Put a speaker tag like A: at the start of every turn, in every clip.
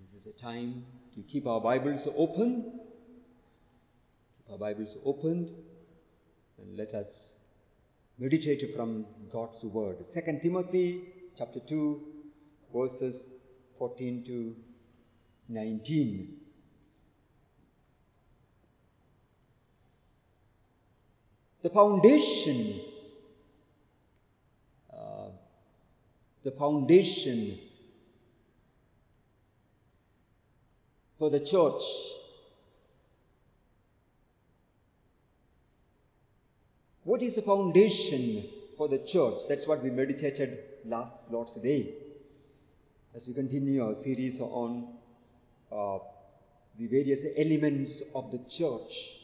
A: This is a time to keep our Bibles open. Keep our Bibles opened and let us meditate from God's Word. 2 Timothy chapter 2, verses 14 to 19. The foundation for the church. What is the foundation for the church? That's what we meditated last Lord's Day. As we continue our series on the various elements of the church.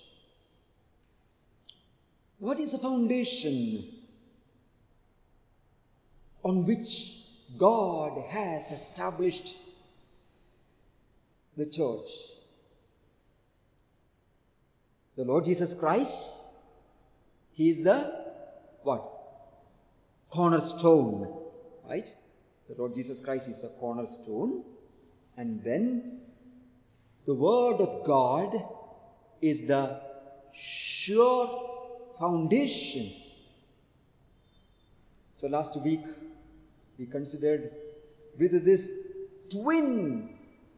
A: What is the foundation on which God has established the church? The Lord Jesus Christ, He is the what? Cornerstone, right? The Lord Jesus Christ is the cornerstone. And then the Word of God is the sure foundation. So last week we considered with this twin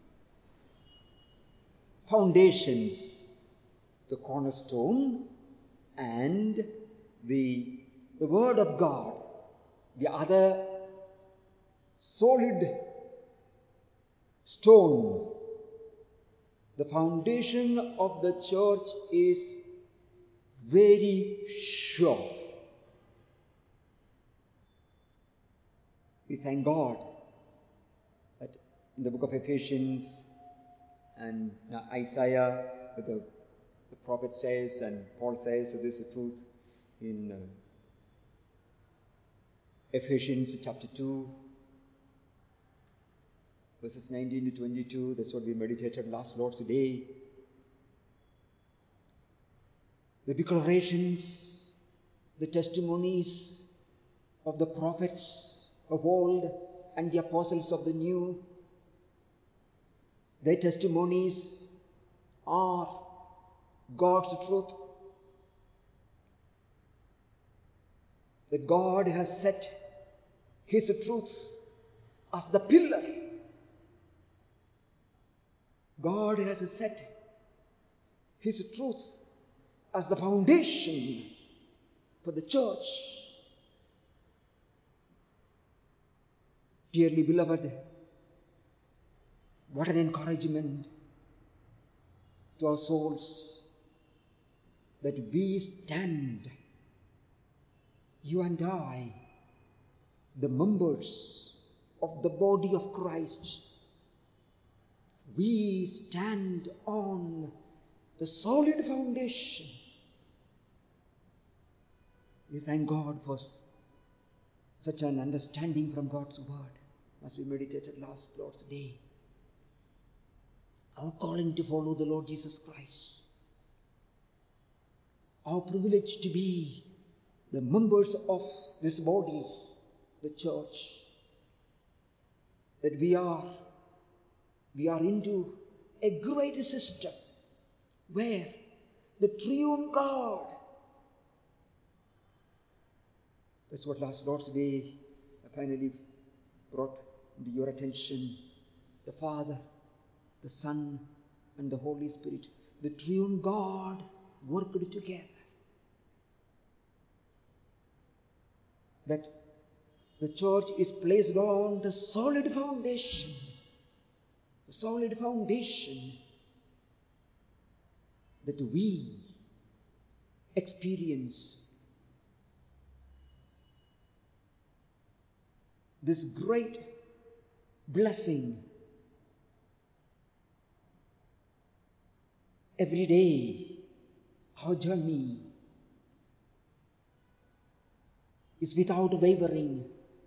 A: foundations, the cornerstone and the Word of God, the other solid stone. The foundation of the church is very sure. We thank God that in the book of Ephesians and Isaiah, the prophet says and Paul says, so this is the truth in Ephesians chapter 2, verses 19 to 22. That's what we meditated last Lord's Day. The declarations, the testimonies of the prophets of old and the apostles of the new, their testimonies are God's truth. That God has set His truth as the pillar. God has set His truth as the foundation for the church. Dearly beloved, what an encouragement to our souls that we stand, you and I, the members of the body of Christ, we stand on the solid foundation. We thank God for such an understanding from God's Word as we meditated last Lord's Day. Our calling to follow the Lord Jesus Christ. Our privilege to be the members of this body, the church. That we are into a great system where the triune God, that's what last Lord's Day I finally brought to your attention. The Father, the Son, and the Holy Spirit, the triune God worked together. That the church is placed on the solid foundation. The solid foundation that we experience this great blessing every day. Our journey is without wavering,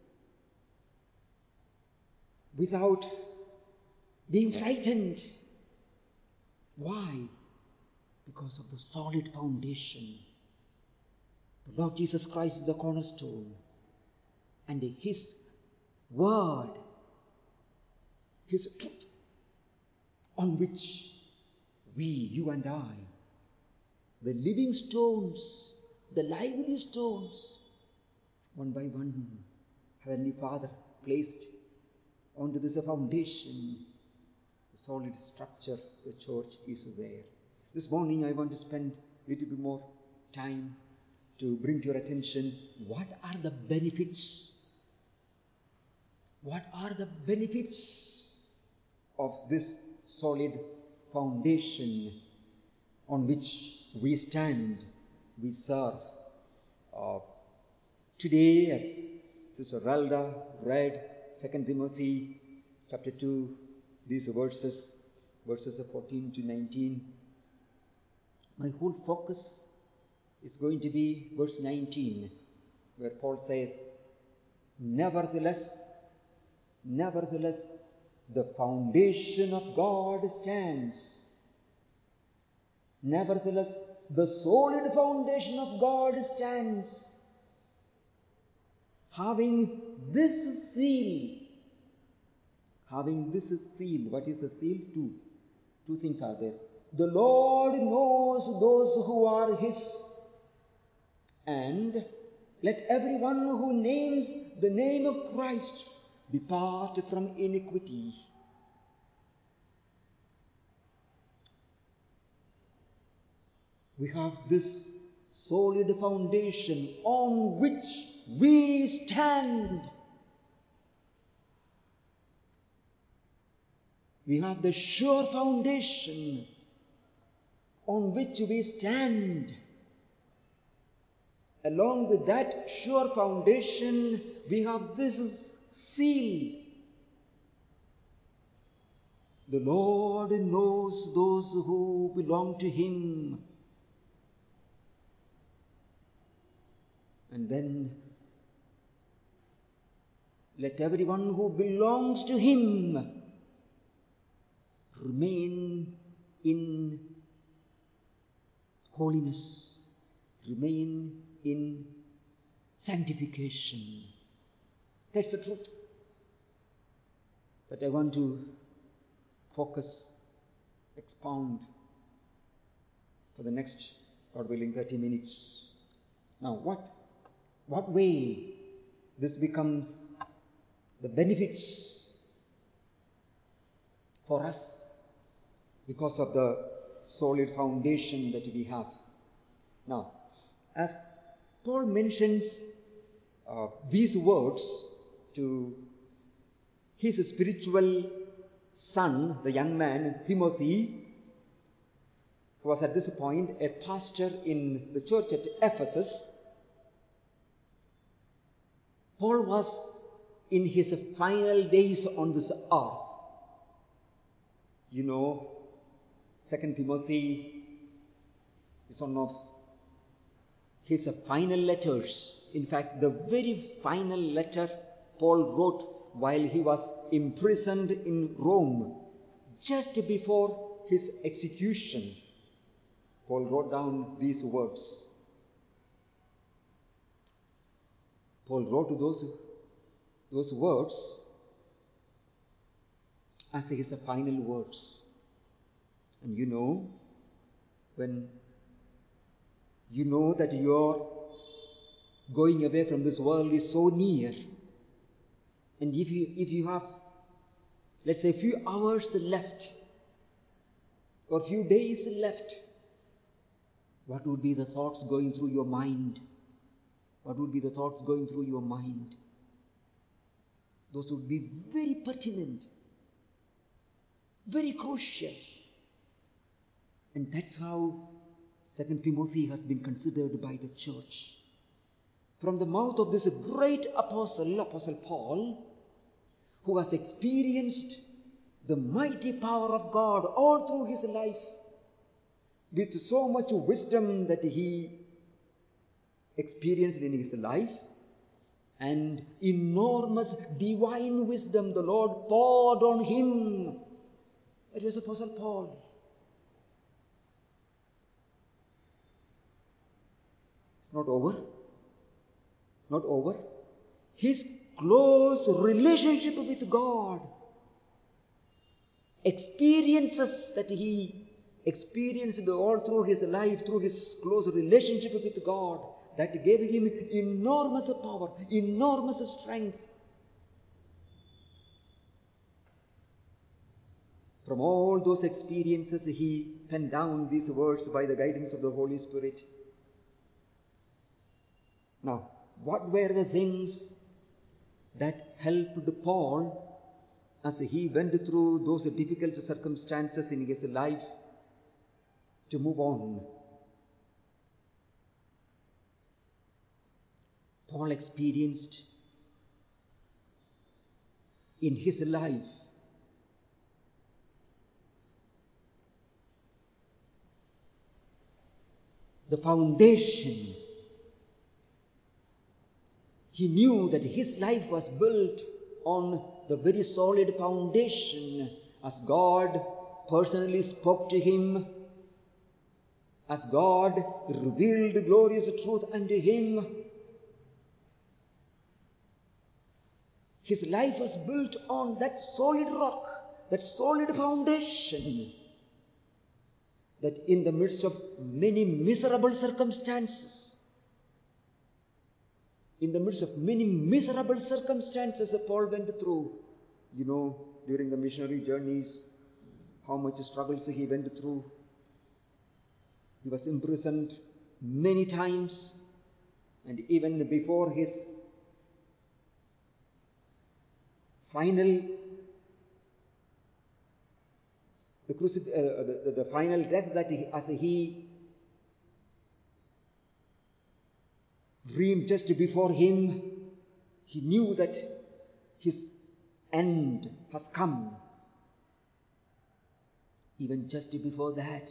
A: without being frightened. Why? Because of the solid foundation. The Lord Jesus Christ is the cornerstone, and His Word, His truth on which we, you and I, the living stones, the lively stones, one by one, Heavenly Father placed onto this foundation, the solid structure, the church is there. This morning I want to spend a little bit more time to bring to your attention what are the benefits. What are the benefits of this solid foundation on which we stand, we serve? Today, as Sister Ralda read 2 Timothy chapter 2, these verses 14 to 19, my whole focus is going to be verse 19, where Paul says, Nevertheless, the foundation of God stands. Nevertheless, the solid foundation of God stands, having this seal. Having this seal. What is a seal? Two things are there. The Lord knows those who are His. And let everyone who names the name of Christ depart from iniquity. We have this solid foundation on which we stand. We have the sure foundation on which we stand. Along with that sure foundation, we have this seal. The Lord knows those who belong to Him. And then, let everyone who belongs to Him remain in holiness, remain in sanctification. That's the truth. But I want to focus, expound for the next, God willing, 30 minutes. Now, what way this becomes the benefits for us because of the solid foundation that we have. Now, as Paul mentions these words to his spiritual son, the young man Timothy, who was at this point a pastor in the church at Ephesus, Paul was in his final days on this earth. You know, 2 Timothy is one of his final letters. In fact, the very final letter Paul wrote while he was imprisoned in Rome, just before his execution. Paul wrote down these words. Paul wrote those words as his final words. And you know, when you know that your going away from this world is so near, and if you have, let's say, a few hours left or a few days left, what would be the thoughts going through your mind? What would be the thoughts going through your mind? Those would be very pertinent, very crucial. And that's how 2 Timothy has been considered by the church. From the mouth of this great Apostle Paul, who has experienced the mighty power of God all through his life, with so much wisdom that he experienced in his life, and enormous divine wisdom the Lord poured on him. That was Apostle Paul. It's not over. Not over. His close relationship with God experiences that he experienced all through his life, through his close relationship with God, that gave him enormous power, enormous strength. From all those experiences, he penned down these words by the guidance of the Holy Spirit. Now, what were the things that helped Paul as he went through those difficult circumstances in his life to move on? Paul experienced in his life the foundation. He knew that his life was built on the very solid foundation, as God personally spoke to him, as God revealed glorious truth unto him. His life was built on that solid rock, that solid foundation, that in the midst of many miserable circumstances, Paul went through. You know, during the missionary journeys, how much struggles he went through. He was imprisoned many times, and even before his final death, that as he dreamed just before him, he knew that his end has come. Even just before that,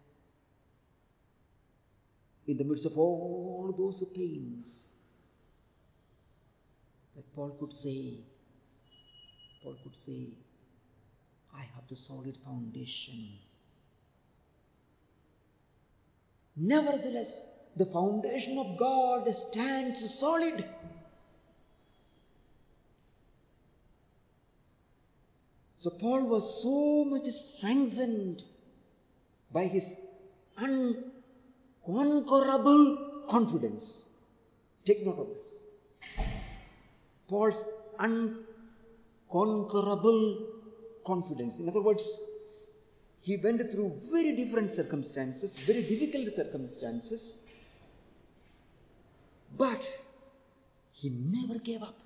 A: in the midst of all those pains, that Paul could say, I have the solid foundation. Nevertheless, the foundation of God stands solid. So Paul was so much strengthened by his unconquerable confidence. Take note of this. Paul's unconquerable confidence. In other words, he went through very different circumstances, very difficult circumstances, but he never gave up.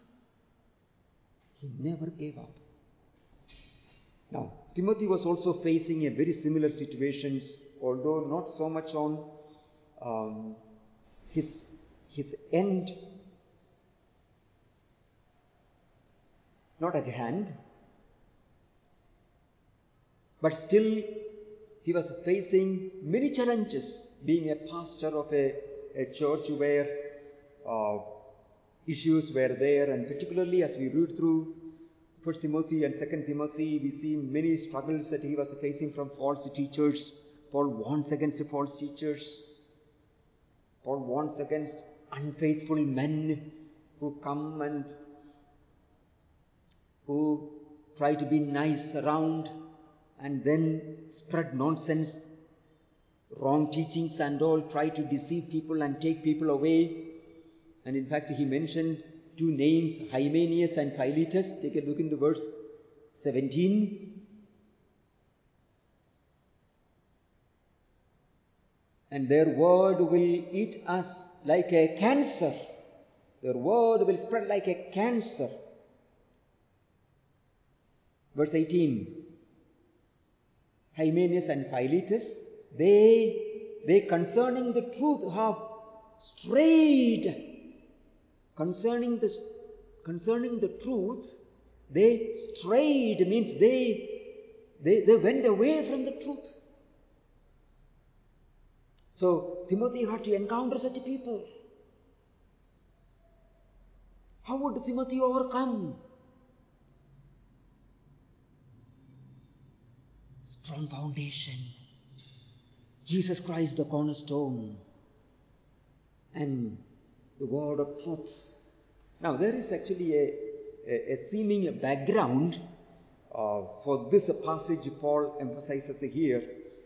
A: Now, Timothy was also facing a very similar situations, although not so much on his end, not at hand, but still he was facing many challenges, being a pastor of a church where issues were there, and particularly as we read through 1 Timothy and 2 Timothy, we see many struggles that he was facing from false teachers. Paul warns against false teachers. Paul warns against unfaithful men who come and who try to be nice around and then spread nonsense, wrong teachings and all, try to deceive people and take people away. And in fact, he mentioned two names, Hymenaeus and Philetus. Take a look into verse 17. And their word will eat us like a cancer. Their word will spread like a cancer. Verse 18. Hymenaeus and Philetus, they concerning the truth have strayed. Concerning the truth, they strayed, means they went away from the truth. So Timothy had to encounter such people. How would Timothy overcome? Strong foundation. Jesus Christ the cornerstone. And the word of truth. Now there is actually a seeming background for this passage Paul emphasizes here.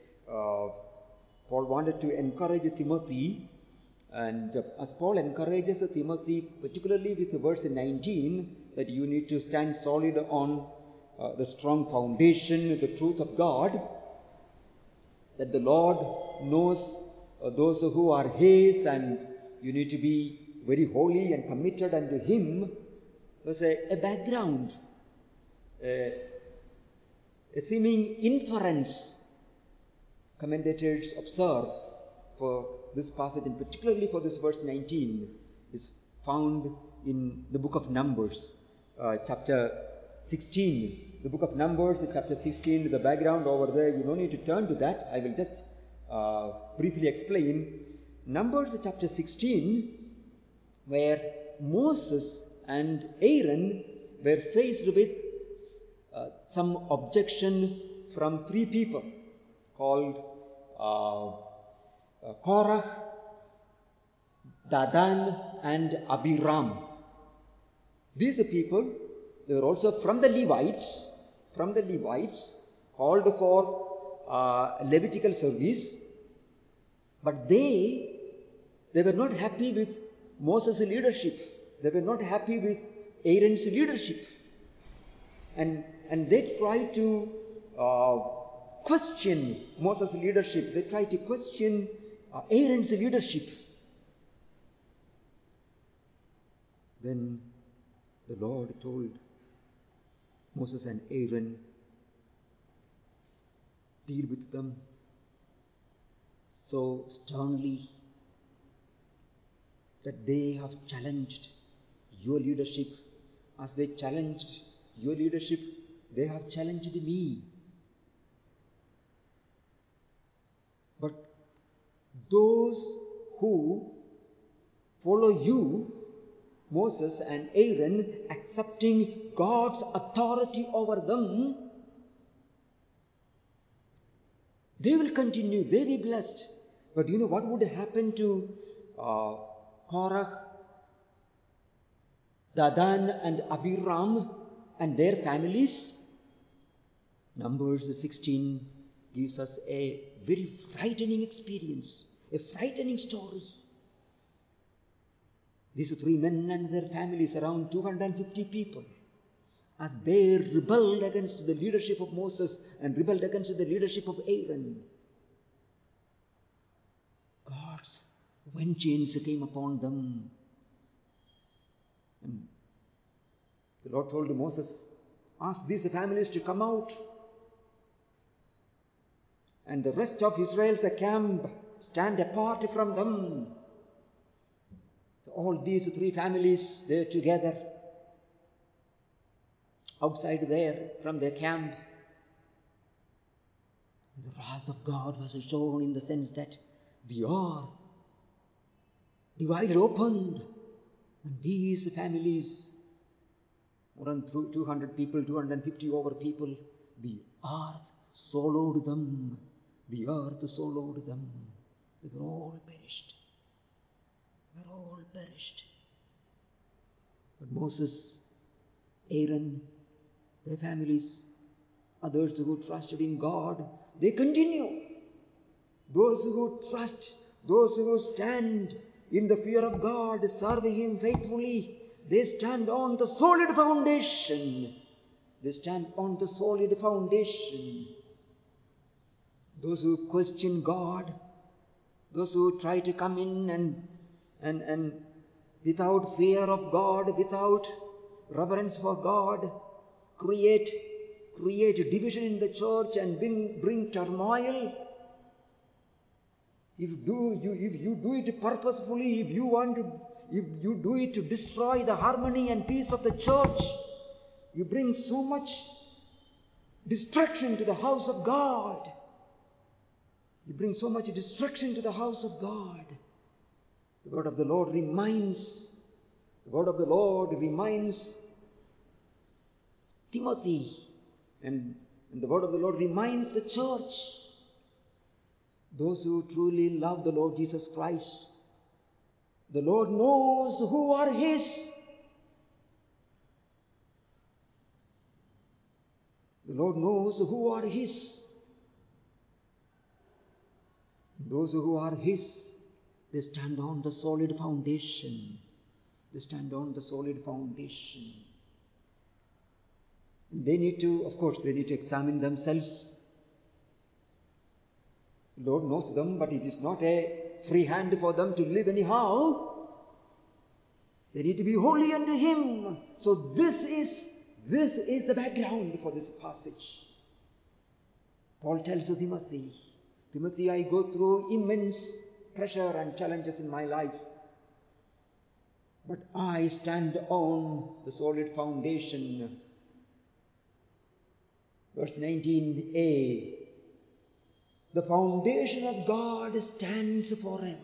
A: Paul wanted to encourage Timothy, and as Paul encourages Timothy, particularly with verse 19, that you need to stand solid on the strong foundation, the truth of God, that the Lord knows those who are His, and you need to be very holy and committed unto Him. There's a background, a seeming inference commentators observe for this passage, and particularly for this verse 19, is found in the book of Numbers, chapter 16. The book of Numbers, chapter 16, the background over there, you don't need to turn to that. I will just briefly explain. Numbers chapter 16, where Moses and Aaron were faced with some objection from three people called Korah, Dadan, and Abiram. These people, they were also from the Levites, called for Levitical service, but they were not happy with Moses' leadership. They were not happy with Aaron's leadership. And they tried to question Moses' leadership. They tried to question Aaron's leadership. Then the Lord told Moses and Aaron, deal with them so sternly that they have challenged your leadership. As they challenged your leadership, they have challenged me. But those who follow you, Moses and Aaron, accepting God's authority over them, they will continue, they will be blessed. But you know what would happen to Korah, Dadan, and Abiram and their families? Numbers 16 gives us a very frightening experience, a frightening story. These three men and their families, around 250 people, as they rebelled against the leadership of Moses and rebelled against the leadership of Aaron, God's vengeance came upon them. And the Lord told Moses, ask these families to come out, and the rest of Israel's camp stand apart from them. So all these three families, they're together outside there from their camp. The wrath of God was shown in the sense that the earth divided open, and these families, more than 200 people, 250 over people, the earth swallowed them. The earth swallowed them. They were all perished. They were all perished. But Moses, Aaron, their families, others who trusted in God, they continue. Those who trust, those who stand in the fear of God, serving Him faithfully, they stand on the solid foundation. They stand on the solid foundation. Those who question God, those who try to come in and without fear of God, without reverence for God, create division in the church and bring turmoil. If you do it purposefully, if you do it to destroy the harmony and peace of the church, you bring so much destruction to the house of God. You bring so much destruction to the house of God. The word of the Lord reminds Timothy, and the word of the Lord reminds the church, those who truly love the Lord Jesus Christ. The Lord knows who are His. The Lord knows who are His. Those who are His, they stand on the solid foundation. They stand on the solid foundation. They need to, of course, they need to examine themselves. The Lord knows them, but it is not a free hand for them to live anyhow. They need to be holy unto Him. So this is the background for this passage. Paul tells Timothy, Timothy, I go through immense pressure and challenges in my life, but I stand on the solid foundation. Verse 19a, the foundation of God stands forever.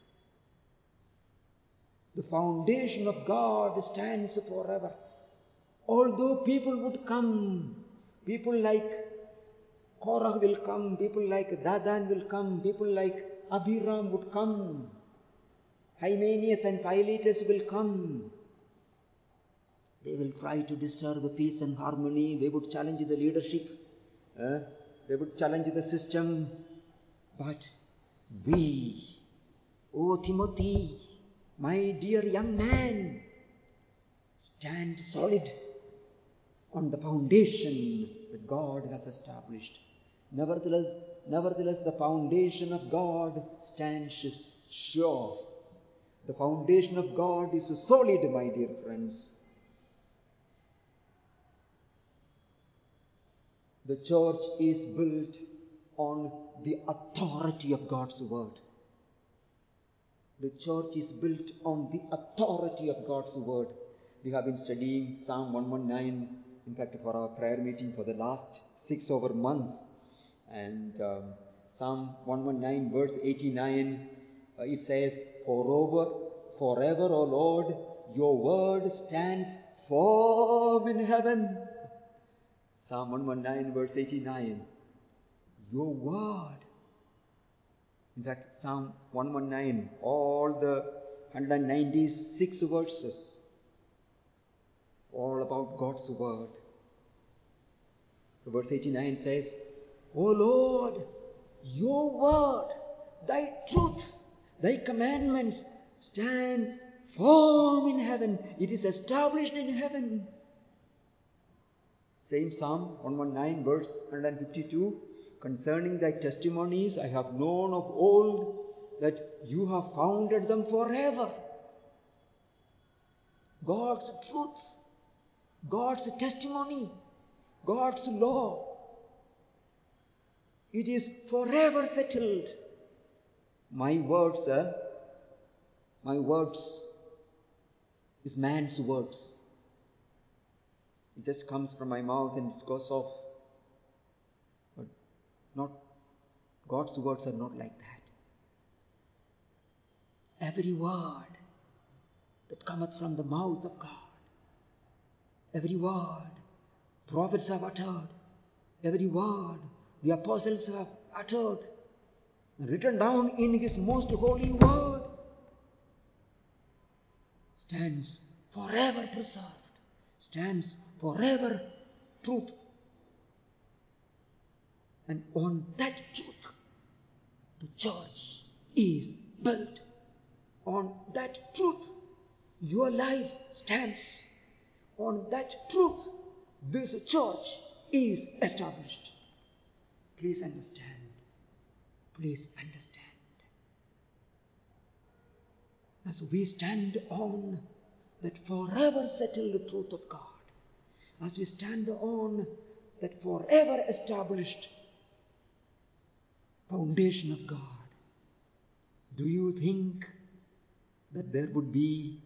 A: The foundation of God stands forever. Although people would come, people like Korah will come, people like Dadan will come, people like Abiram would come, Hymenaeus and Philetus will come. They will try to disturb peace and harmony. They would challenge the leadership. They would challenge the system. But we, O Timothy, my dear young man, stand solid on the foundation that God has established. Nevertheless, the foundation of God stands sure. The foundation of God is solid, my dear friends. The church is built on the authority of God's word. The church is built on the authority of God's word. We have been studying Psalm 119, in fact, for our prayer meeting for the last 6 over months. And Psalm 119, verse 89, it says, Forever, O Lord, your word stands firm in heaven. Psalm 119, verse 89. Your word. In fact, Psalm 119, all the 196 verses, all about God's word. So verse 89 says, O Lord, your word, thy truth, thy commandments stand firm in heaven. It is established in heaven. Same Psalm 119, verse 152. Concerning thy testimonies, I have known of old that you have founded them forever. God's truth, God's testimony, God's law, it is forever settled. My words is man's words. It just comes from my mouth and it goes off. But not God's words are not like that. Every word that cometh from the mouth of God, every word prophets have uttered, every word the apostles have uttered, written down in His most holy word, stands forever preserved, stands forever truth. And on that truth, the church is built. On that truth, your life stands. On that truth, this church is established. Please understand. Please understand. As we stand on that forever settled truth of God, as we stand on that forever established foundation of God, do you think that there would be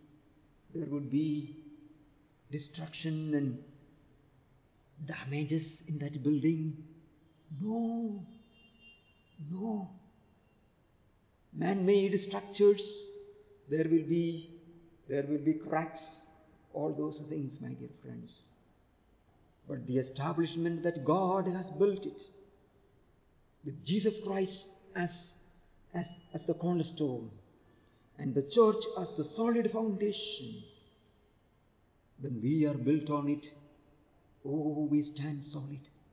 A: destruction and damages in that building? No. Man-made structures, there will be cracks, all those things, my dear friends. But the establishment that God has built it, with Jesus Christ as the cornerstone, and the church as the solid foundation, when we are built on it, we stand solid.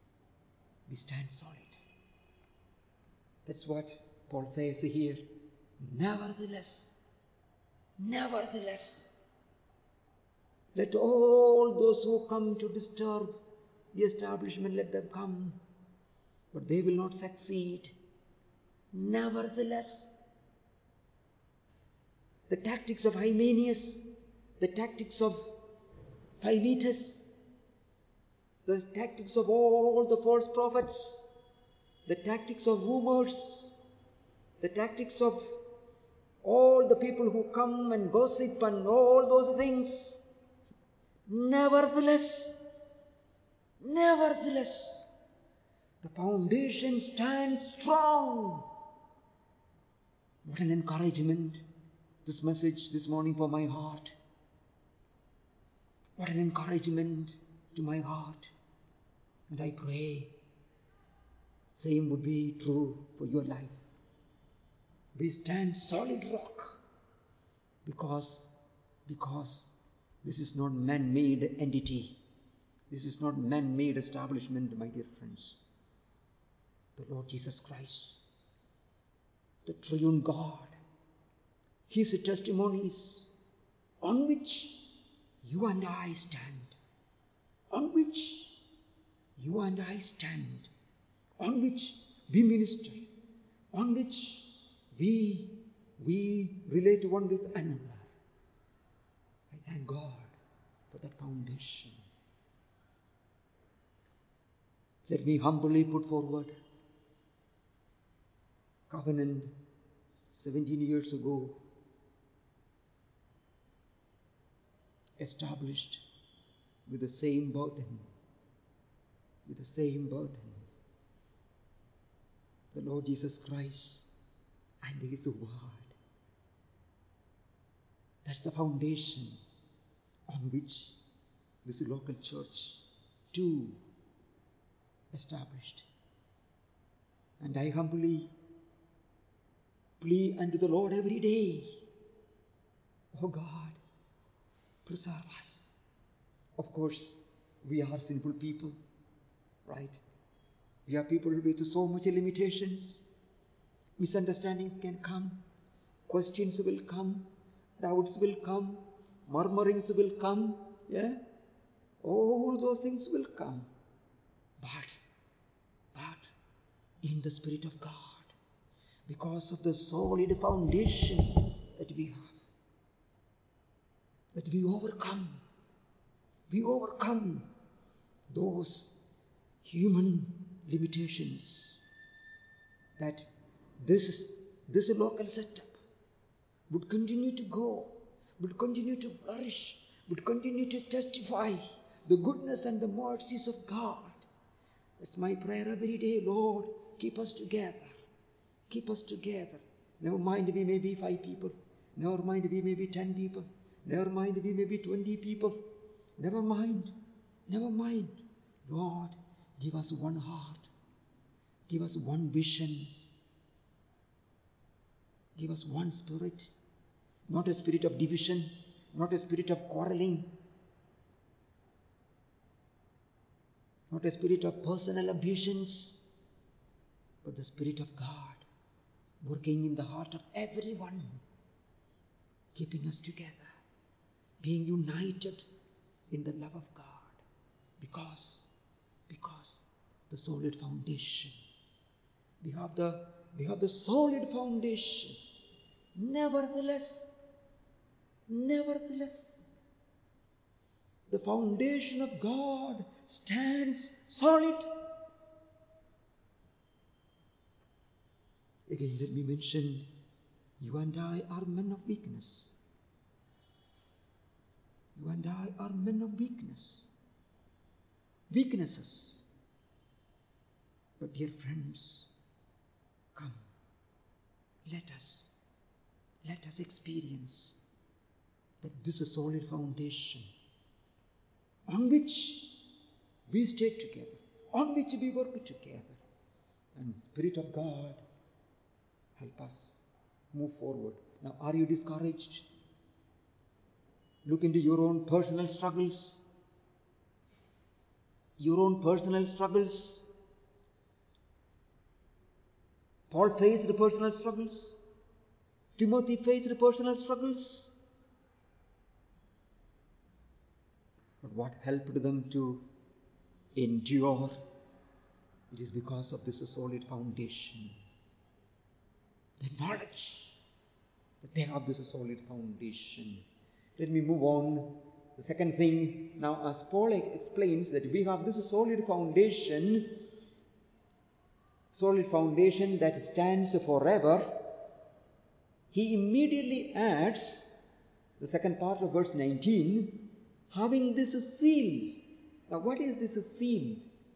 A: we stand solid. That's what Paul says here. Nevertheless, let all those who come to disturb the establishment, let them come. But they will not succeed. Nevertheless, the tactics of Hymenaeus, the tactics of Philetus, the tactics of all the false prophets, the tactics of rumors, the tactics of all the people who come and gossip and all those things. Nevertheless, the foundation stands strong. What an encouragement this message this morning for my heart. What an encouragement to my heart. And I pray same would be true for your life. We stand solid rock because this is not man-made entity. This is not man-made establishment, my dear friends. The Lord Jesus Christ, the triune God, His testimonies on which you and I stand, on which you and I stand, on which we minister, on which we relate one with another. I thank God for that foundation. Let me humbly put forward covenant 17 years ago, established with the same burden, the Lord Jesus Christ and His Word. That's the foundation on which this local church too established. And I humbly plead unto the Lord every day, oh God, preserve us. Of course, we are sinful people, right? We are people with so much limitations. Misunderstandings can come, questions will come, doubts will come, murmurings will come, yeah? All those things will come. But in the Spirit of God, because of the solid foundation that we have, that we overcome those human limitations, that this local setup would continue to go, would continue to flourish, would continue to testify the goodness and the mercies of God. That's my prayer every day. Lord, keep us together. Keep us together. Never mind we may be 5 people. Never mind we may be 10 people. Never mind we may be 20 people. Never mind. Lord, give us one heart. Give us one vision. Give us one spirit. Not a spirit of division. Not a spirit of quarreling. Not a spirit of personal ambitions. But the Spirit of God working in the heart of everyone, keeping us together, being united in the love of God, because the solid foundation. We have the solid foundation. Nevertheless, the foundation of God stands solid. Again, let me mention, you and I are men of weakness. You and I are men of weaknesses. But dear friends, come, let us experience that this is a solid foundation on which we stay together, on which we work together. And Spirit of God, help us move forward. Now, are you discouraged? Look into your own personal struggles. Paul faced personal struggles. Timothy faced personal struggles. But what helped them to endure? It is because of this solid foundation. The knowledge that they have this solid foundation. Let me move on. The second thing, now as Paul explains that we have this solid foundation that stands forever, he immediately adds the second part of verse 19, having this seal. Now what is this seal?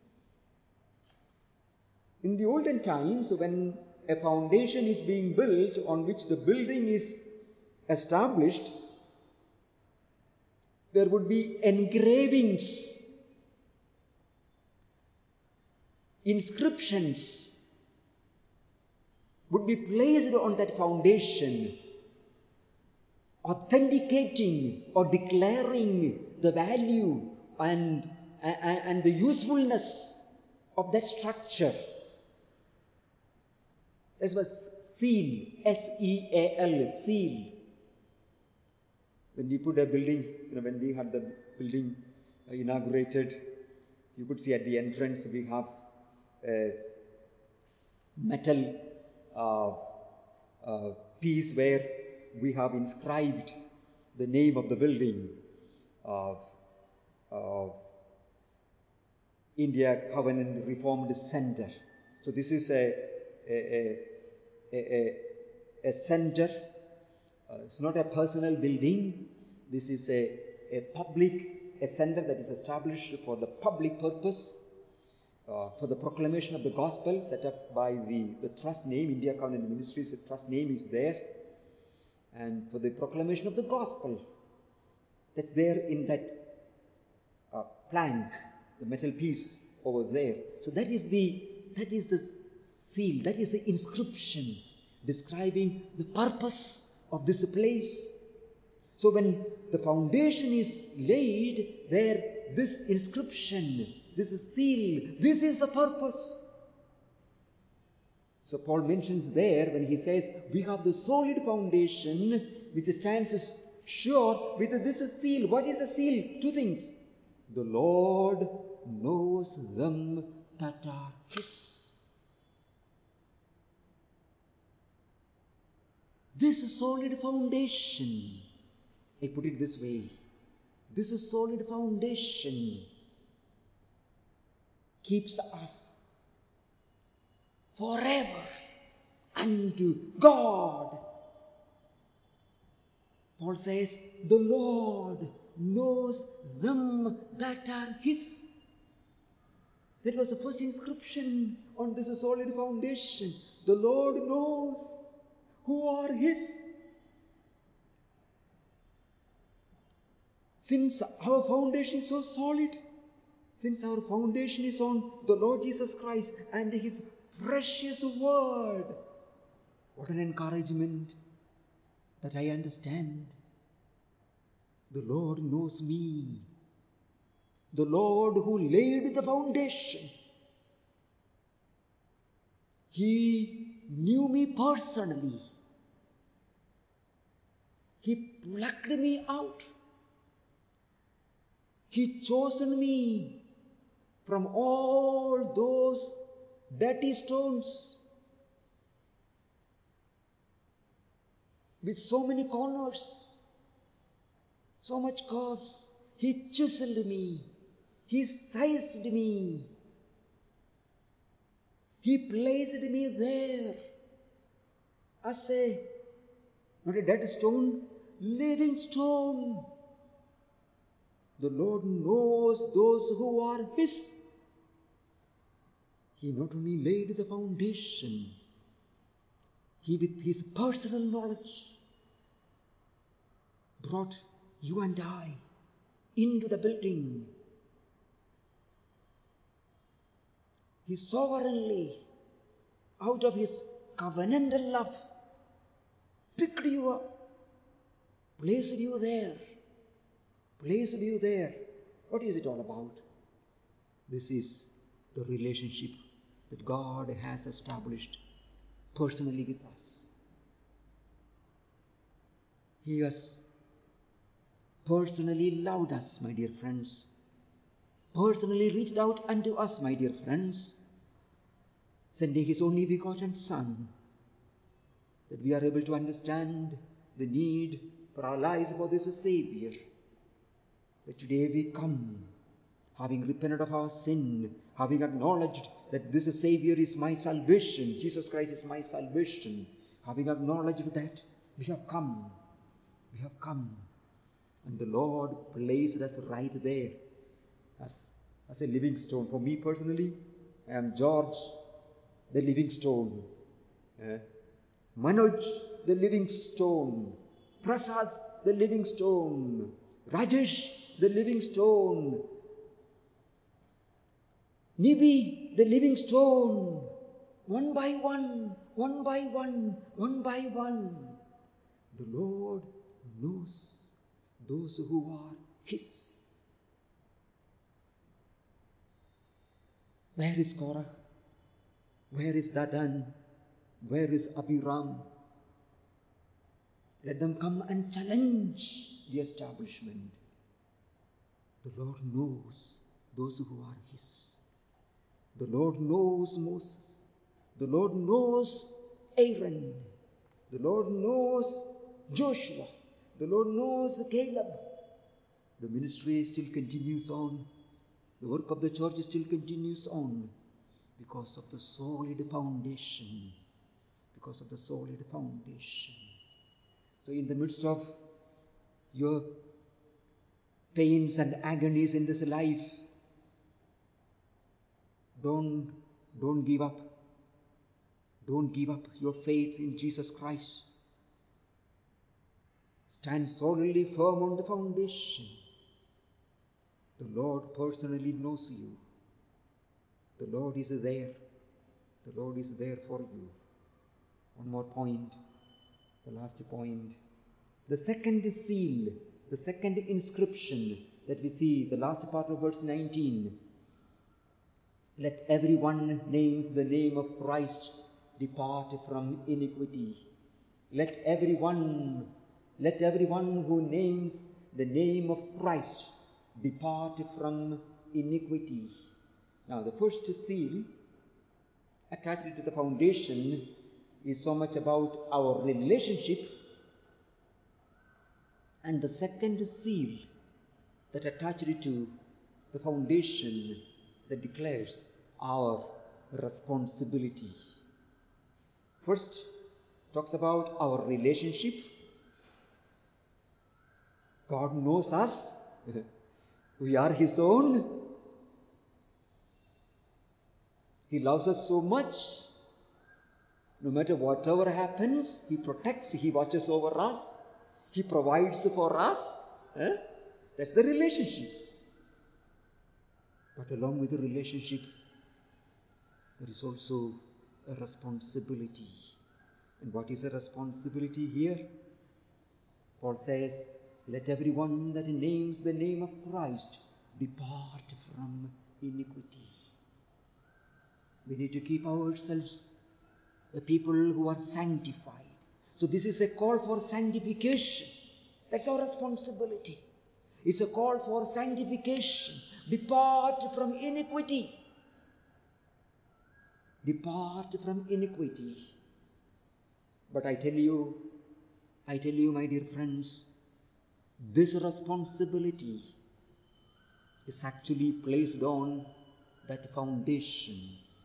A: In the olden times, when a foundation is being built on which the building is established, there would be engravings, inscriptions would be placed on that foundation, authenticating or declaring the value and the usefulness of that structure. This was seal, S-E-A-L, seal. When we put a building, when we had the building inaugurated, you could see at the entrance we have a metal piece where we have inscribed the name of the building of India Covenant Reformed Center. So this is a center. It's not a personal building. This is a center that is established for the public purpose, for the proclamation of the gospel, set up by the trust name, India Covenant Ministries. The trust name is there, and for the proclamation of the gospel, that's there in that plank, the metal piece over there. So that is the seal, that is the inscription describing the purpose of this place. So when the foundation is laid there, this inscription, this seal, this is the purpose. So Paul mentions there when he says we have the solid foundation which stands sure with this seal. What is a seal? Two things. The Lord knows them that are His. This solid foundation, I put it this way, this solid foundation keeps us forever unto God. Paul says, the Lord knows them that are His. That was the first inscription on this solid foundation. The Lord knows who are His. Since our foundation is so solid, since our foundation is on the Lord Jesus Christ and His precious word, what an encouragement that I understand. The Lord knows me. The Lord who laid the foundation. He knew me personally. He plucked me out. He chosen me from all those dirty stones with so many corners, so much curves. He chiseled me. He sized me. He placed me there as not a dead stone, living stone. The Lord knows those who are His. He not only laid the foundation, He with His personal knowledge brought you and I into the building. He sovereignly, out of His covenantal love, picked you up, placed you there. What is it all about? This is the relationship that God has established personally with us. He has personally loved us, my dear friends. Personally reached out unto us, my dear friends, sending His only begotten Son, that we are able to understand the need for our lives for this Savior. That today we come, having repented of our sin, having acknowledged that this Savior is my salvation, Jesus Christ is my salvation, having acknowledged that we have come, and the Lord placed us right there as a living stone. For me personally, I am George, the living stone. Manoj, the living stone. Prasad, the living stone. Rajesh, the living stone. Nivi, the living stone. One by one, one by one, one by one. The Lord knows those who are His. Where is Korah? Where is Dadan? Where is Abiram? Let them come and challenge the establishment. The Lord knows those who are His. The Lord knows Moses. The Lord knows Aaron. The Lord knows Joshua. The Lord knows Caleb. The ministry still continues on. The work of the church still continues on because of the solid foundation. Because of the solid foundation. So in the midst of your pains and agonies in this life, don't give up. Don't give up your faith in Jesus Christ. Stand solidly firm on the foundation. The Lord personally knows you. The Lord is there. The Lord is there for you. One more point, the last point. The second seal, the second inscription that we see, the last part of verse 19. Let everyone names the name of Christ depart from iniquity. Let everyone who names the name of Christ depart from iniquity. Now the first seal attached to the foundation is so much about our relationship, and the second seal that attached to the foundation that declares our responsibility. First talks about our relationship. God knows us. We are His own. He loves us so much. No matter whatever happens, He protects, He watches over us, He provides for us. That's the relationship. But along with the relationship, there is also a responsibility. And what is a responsibility here? Paul says, let everyone that names the name of Christ depart from iniquity. We need to keep ourselves a people who are sanctified. So this is a call for sanctification. That's our responsibility. It's a call for sanctification. Depart from iniquity. Depart from iniquity. But I tell you, my dear friends, this responsibility is actually placed on that foundation.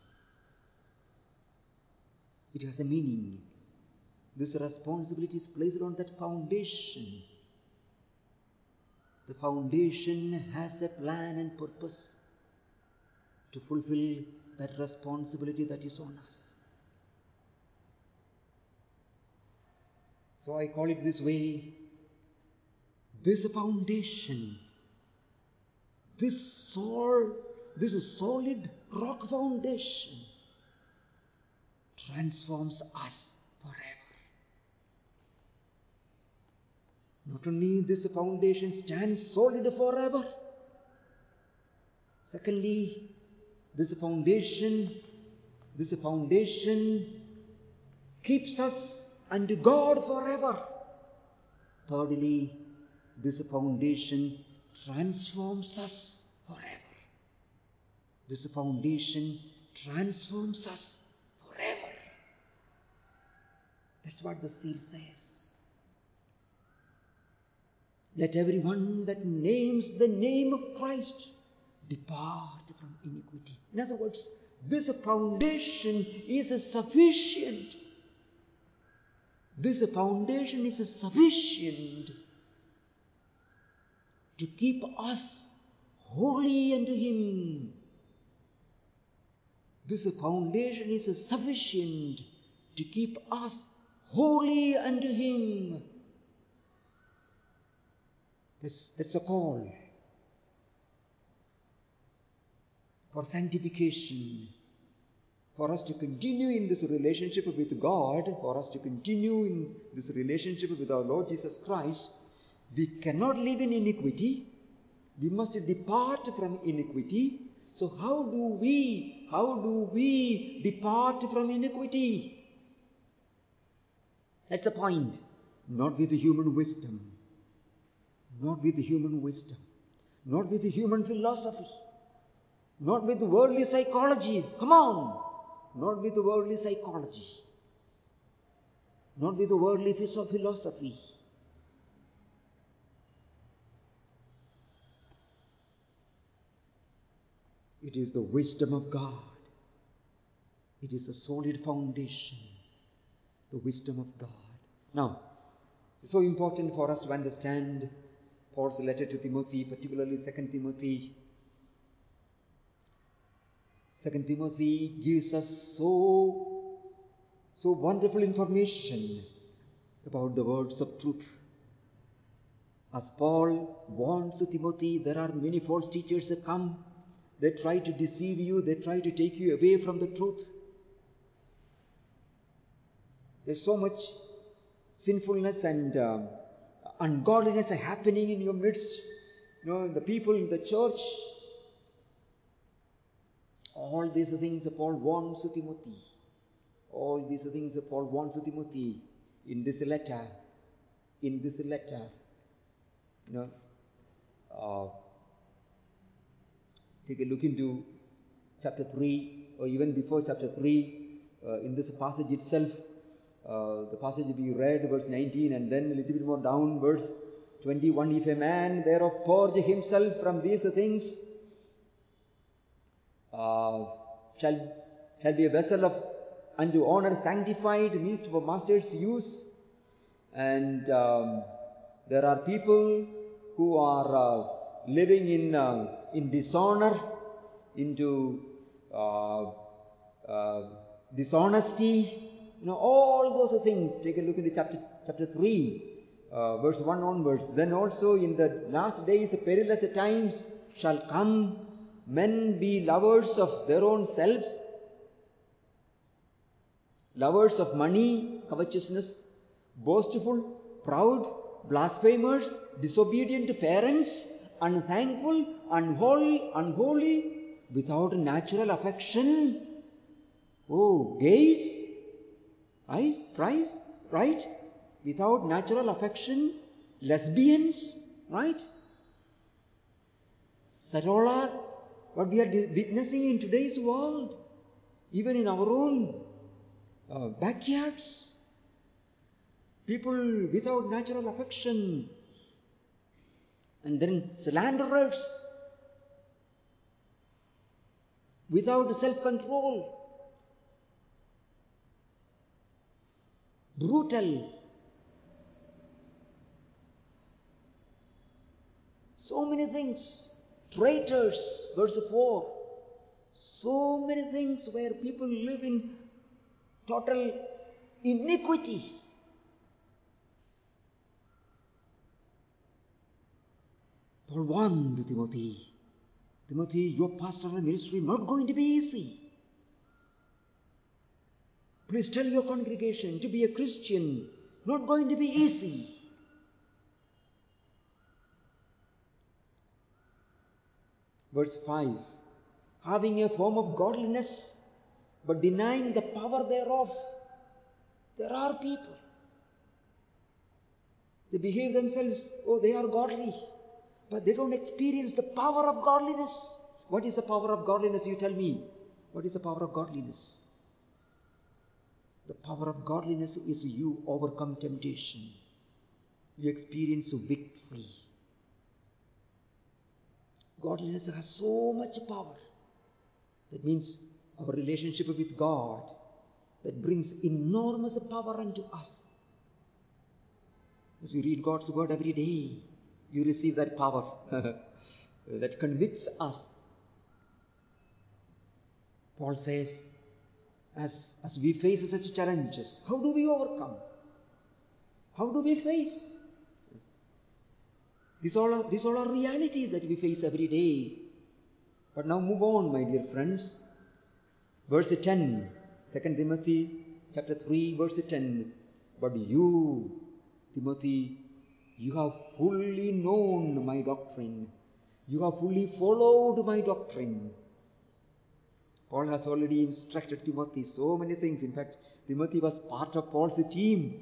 A: It has a meaning. This responsibility is placed on that foundation. The foundation has a plan and purpose to fulfill that responsibility that is on us. So I call it this way. This foundation, this solid rock foundation transforms us forever. Not only this foundation stands solid forever. Secondly, this foundation keeps us unto God forever. Thirdly, this foundation transforms us forever. This foundation transforms us forever. That's what the seal says. Let everyone that names the name of Christ depart from iniquity. In other words, this foundation is sufficient. This foundation is sufficient to keep us holy unto Him. This foundation is sufficient to keep us holy unto Him. That's a call for sanctification, for us to continue in this relationship with God, for us to continue in this relationship with our Lord Jesus Christ. We cannot live in iniquity. We must depart from iniquity. So how do we depart from iniquity? That's the point. Not with human wisdom. Not with human wisdom. Not with human philosophy. Not with worldly psychology. Come on. Not with worldly psychology. Not with worldly philosophy. It is the wisdom of God. It is a solid foundation. The wisdom of God. Now, it's so important for us to understand Paul's letter to Timothy, particularly 2 Timothy. 2 Timothy gives us so wonderful information about the words of truth. As Paul warns Timothy, there are many false teachers that come. They try to deceive you. They try to take you away from the truth. There's so much sinfulness and ungodliness happening in your midst. The people in the church. All these things Paul warns Timothy. All these things Paul warns Timothy in this letter. Take a look into chapter 3, or even before chapter 3, in this passage itself. The passage we read, verse 19, and then a little bit more down, verse 21. If a man thereof purge himself from these things, shall be a vessel of unto honor, sanctified, means for master's use. And there are people who are living in dishonor, into dishonesty. All those things. Take a look into chapter 3, verse 1 onwards. Then also in the last days perilous times shall come. Men be lovers of their own selves, lovers of money, covetousness, boastful, proud, blasphemers, disobedient to parents, unthankful, unholy, without natural affection. Gays, right? Without natural affection, lesbians, right? That all are what we are witnessing in today's world, even in our own backyards. People without natural affection. And then slanderers, without self-control, brutal. So many things. Traitors, verse 4. So many things where people live in total iniquity. Paul warned Timothy, your pastoral ministry not going to be easy. Please tell your congregation, to be a Christian, not going to be easy. Verse 5. Having a form of godliness, but denying the power thereof. There are people. They behave themselves, they are godly. But they don't experience the power of godliness. What is the power of godliness, you tell me? What is the power of godliness? The power of godliness is you overcome temptation. You experience victory. Godliness has so much power. That means our relationship with God, that brings enormous power unto us. As we read God's word every day, you receive that power that convicts us. Paul says, as we face such challenges, how do we overcome? How do we face? These all are realities that we face every day. But now move on, my dear friends. Verse 10, 2 Timothy chapter 3, verse 10. But you, Timothy, you have fully known my doctrine. You have fully followed my doctrine. Paul has already instructed Timothy so many things. In fact, Timothy was part of Paul's team.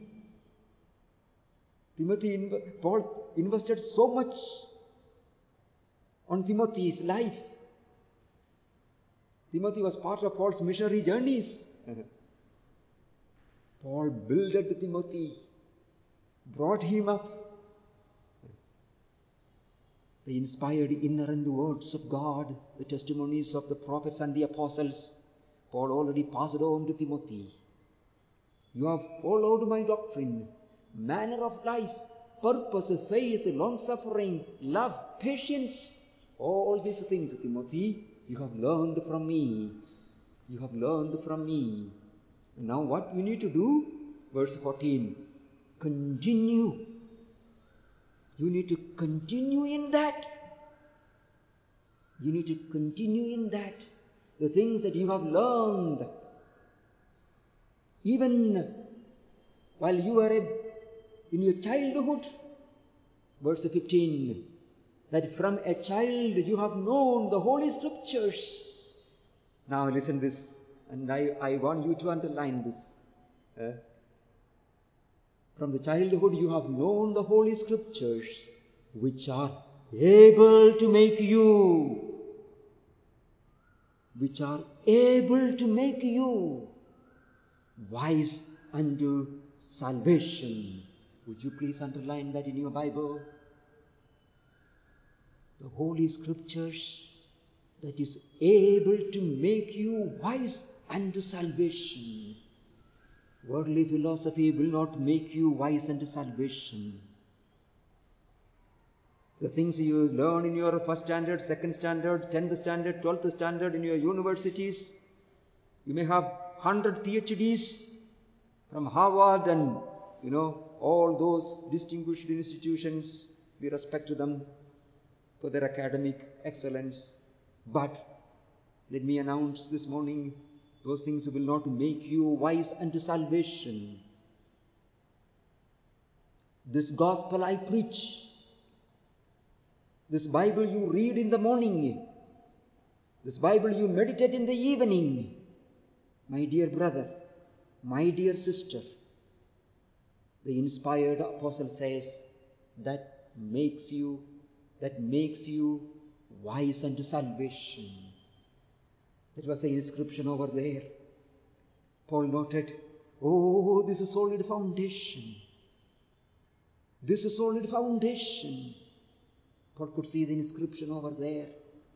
A: Paul invested so much on Timothy's life. Timothy was part of Paul's missionary journeys. Paul builded Timothy, brought him up. The inspired inerrant words of God, the testimonies of the prophets and the apostles, Paul already passed on to Timothy. You have followed my doctrine, manner of life, purpose, faith, long-suffering, love, patience. All these things, Timothy, you have learned from me. You have learned from me. And now what you need to do? Verse 14. Continue. You need to continue in that. You need to continue in that. The things that you have learned. Even while you were in your childhood. Verse 15. That from a child you have known the Holy Scriptures. Now listen this. And I want you to underline this. From the childhood you have known the Holy Scriptures, which are able to make you wise unto salvation. Would you please underline that in your Bible? The Holy Scriptures that is able to make you wise unto salvation. Worldly philosophy will not make you wise unto salvation. The things you learn in your first standard, second standard, 10th standard, 12th standard in your universities, you may have 100 PhDs from Harvard and, all those distinguished institutions. We respect them for their academic excellence. But let me announce this morning, those things will not make you wise unto salvation. This gospel I preach, this Bible you read in the morning, this Bible you meditate in the evening, my dear brother, my dear sister, the inspired apostle says, that makes you wise unto salvation. That was the inscription over there. Paul noted, this is solid foundation. This is solid foundation. Paul could see the inscription over there.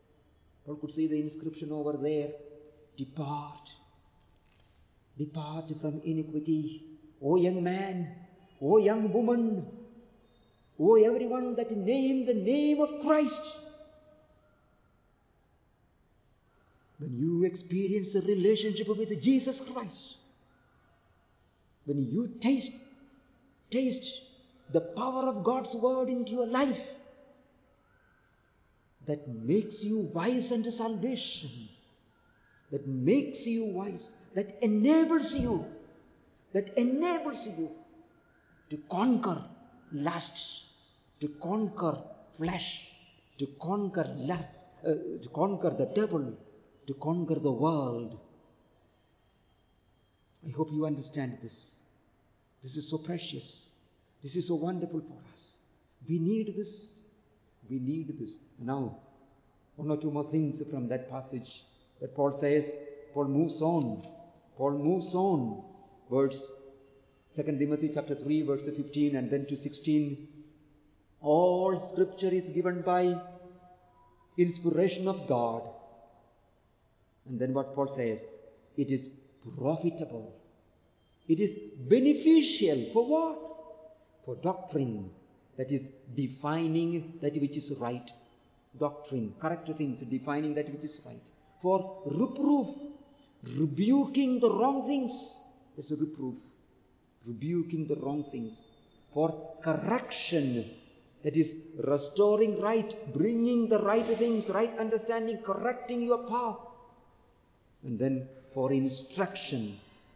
A: Depart from iniquity. O young man, O young woman, O everyone that name the name of Christ. When you experience a relationship with Jesus Christ, when you taste the power of God's word into your life, that makes you wise unto salvation, that makes you wise, that enables you to conquer lust, to conquer flesh, to conquer lust, to conquer the devil, to conquer the world. I hope you understand this. This is so precious. This is so wonderful for us. We need this. We need this. Now, one or two more things from that passage that Paul says. Paul moves on. Paul moves on. Verse 2 Timothy chapter 3, verse 15 and then to 16. All scripture is given by inspiration of God. And then what Paul says, it is profitable. It is beneficial for what? For doctrine, that is defining that which is right. Doctrine, correct things, defining that which is right. For reproof, rebuking the wrong things. That's a reproof. Rebuking the wrong things. For correction, that is restoring right, bringing the right things, right understanding, correcting your path. And then for instruction,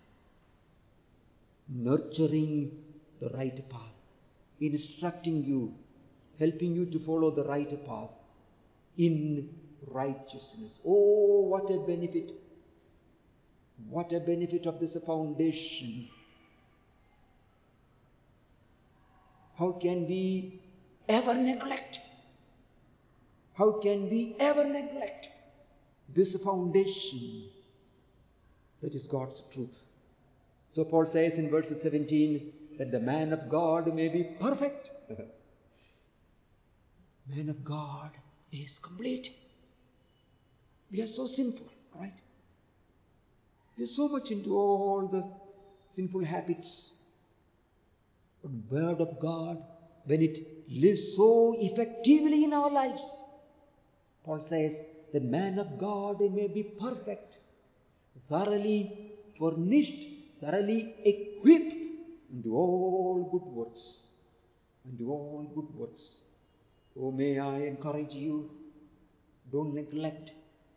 A: nurturing the right path, instructing you, helping you to follow the right path in righteousness. Oh, what a benefit! What a benefit of this foundation. How can we ever neglect? How can we ever neglect this foundation that is God's truth? So Paul says in verse 17 that the man of God may be perfect. Man of God is complete. We are so sinful, right? We are so much into all the sinful habits. But Word of God, when it lives so effectively in our lives, Paul says the man of God may be perfect, thoroughly furnished, thoroughly equipped unto all good works. Unto all good works. Oh, may I encourage you, don't neglect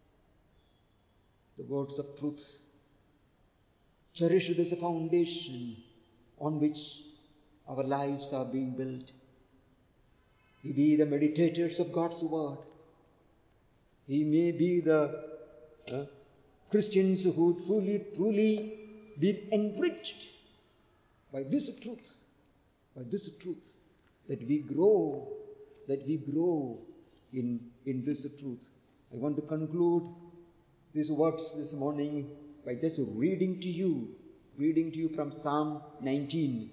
A: the words of truth. Cherish this foundation on which our lives are being built. We be the meditators of God's word. We may be the Christians who truly been enriched by this truth, that we grow in this truth. I want to conclude these words this morning by just reading to you from Psalm 19,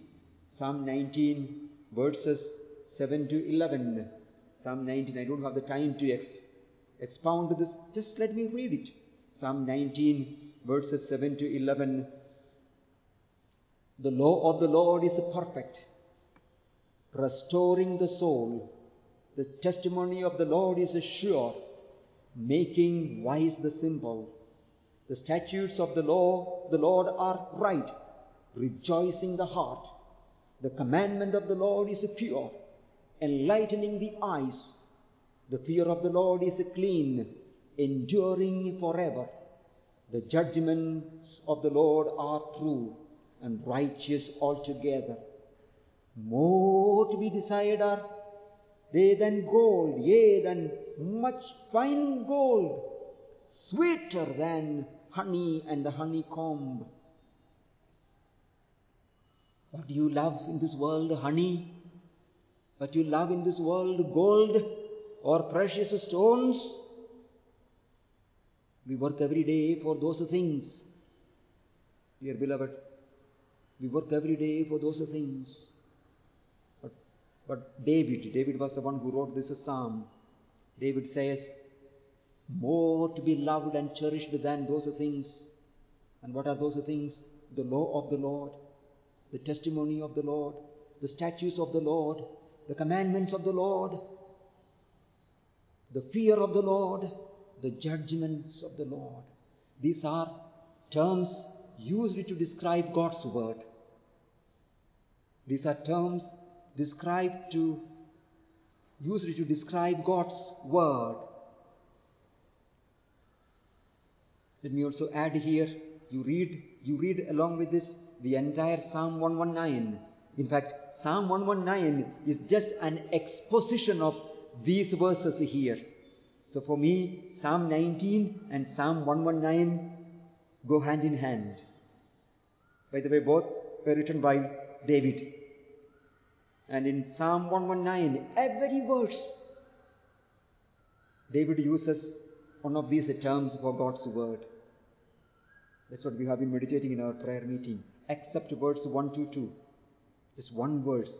A: verses 7 to 11. Psalm 19, I don't have the time to expound this, just let me read it. Psalm 19, verses 7 to 11. The law of the Lord is perfect, restoring the soul. The testimony of the Lord is sure, making wise the simple. The statutes of the Lord are right, rejoicing the heart. The commandment of the Lord is pure, enlightening the eyes. The fear of the Lord is clean, enduring forever. The judgments of the Lord are true and righteous altogether. More to be desired are they than gold, yea, than much fine gold, sweeter than honey and the honeycomb. What do you love in this world? Honey? What do you love in this world? Gold or precious stones? We work every day for those things. Dear beloved, we work every day for those things. But David was the one who wrote this psalm. David says, more to be loved and cherished than those things. And what are those things? The law of the Lord, the testimony of the Lord, the statutes of the Lord, the commandments of the Lord, the fear of the Lord, the judgments of the Lord. These are terms used to describe God's word. These are terms used to describe God's word. Let me also add here, you read along with this the entire Psalm 119. In fact, Psalm 119 is just an exposition of these verses here. So for me, Psalm 19 and Psalm 119 go hand in hand. By the way, both were written by David. And in Psalm 119, every verse, David uses one of these terms for God's word. That's what we have been meditating in our prayer meeting. Except verse 122. Just one verse.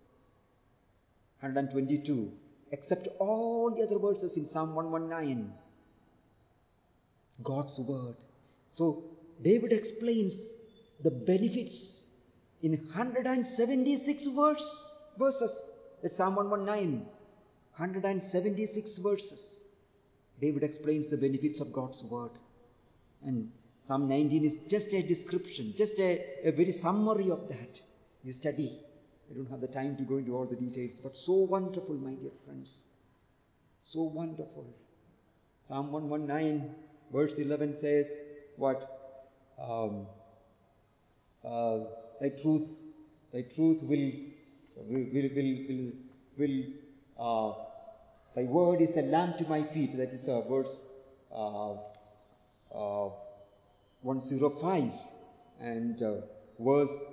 A: 122. Except all the other verses in Psalm 119. God's word. So David explains the benefits in 176 verses. That's Psalm 119. 176 verses. David explains the benefits of God's word. And Psalm 19 is just a description, just a very summary of that. You study. I don't have the time to go into all the details, but so wonderful, my dear friends. So wonderful. Psalm 119, verse 11 says, what? Thy truth thy word is a lamp to my feet. That is verse 105, and verse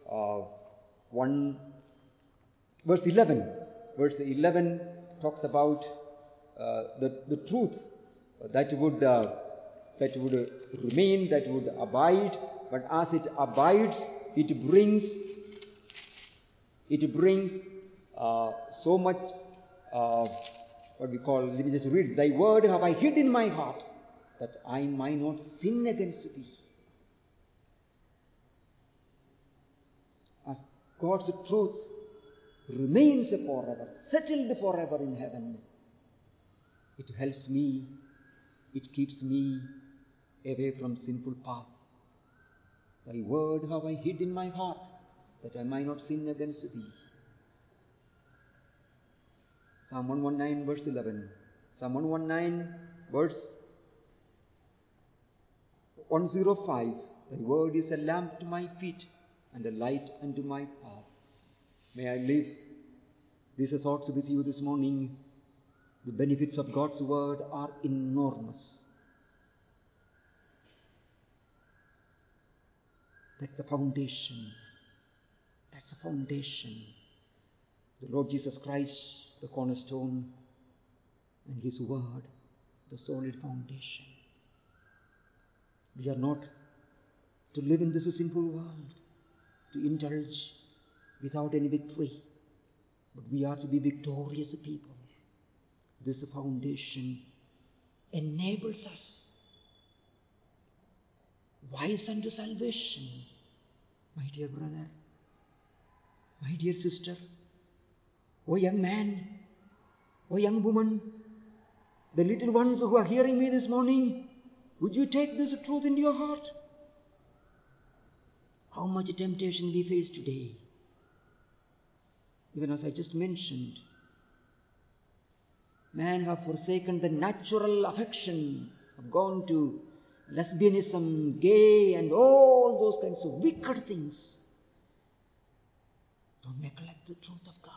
A: 11. Verse 11 talks about the truth that would remain, that would abide. But as it abides, it brings so much. What we call, let me just read. Thy word have I hid in my heart, that I might not sin against thee. As God's truth remains forever, settled forever in heaven, it helps me, it keeps me away from sinful path. Thy word have I hid in my heart, that I might not sin against thee. Psalm 119, verse 11. Psalm 119, verse 105. Thy word is a lamp to my feet and a light unto my path. May I leave these thoughts with you this morning. The benefits of God's word are enormous. That's the foundation. That's the foundation. The Lord Jesus Christ, the cornerstone, and His word, the solid foundation. We are not to live in this sinful world, to indulge without any victory, but we are to be victorious people. This foundation enables us wise unto salvation. My dear brother, my dear sister, O young man, O young woman, the little ones who are hearing me this morning, would you take this truth into your heart? How much temptation we face today. Even as I just mentioned, men have forsaken the natural affection, have gone to lesbianism, gay, and all those kinds of wicked things. Don't neglect the truth of God.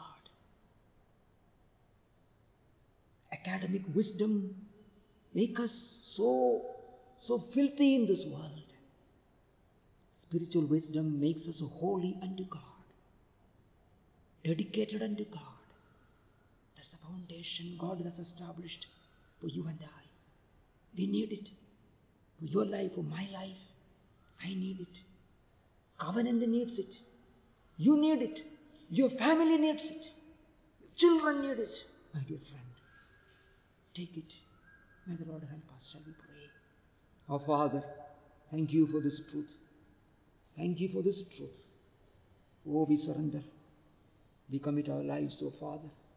A: Academic wisdom make us so filthy in this world. Spiritual wisdom makes us holy unto God, dedicated unto God. That's the foundation God has established for you and I. We need it. For your life, for my life, I need it. Covenant needs it. You need it. Your family needs it. Children need it. My dear friend, take it. May the Lord help us. Shall we pray? Our Father, thank you for this truth. Thank you for this truth. Oh, we surrender. We commit our lives, oh Father.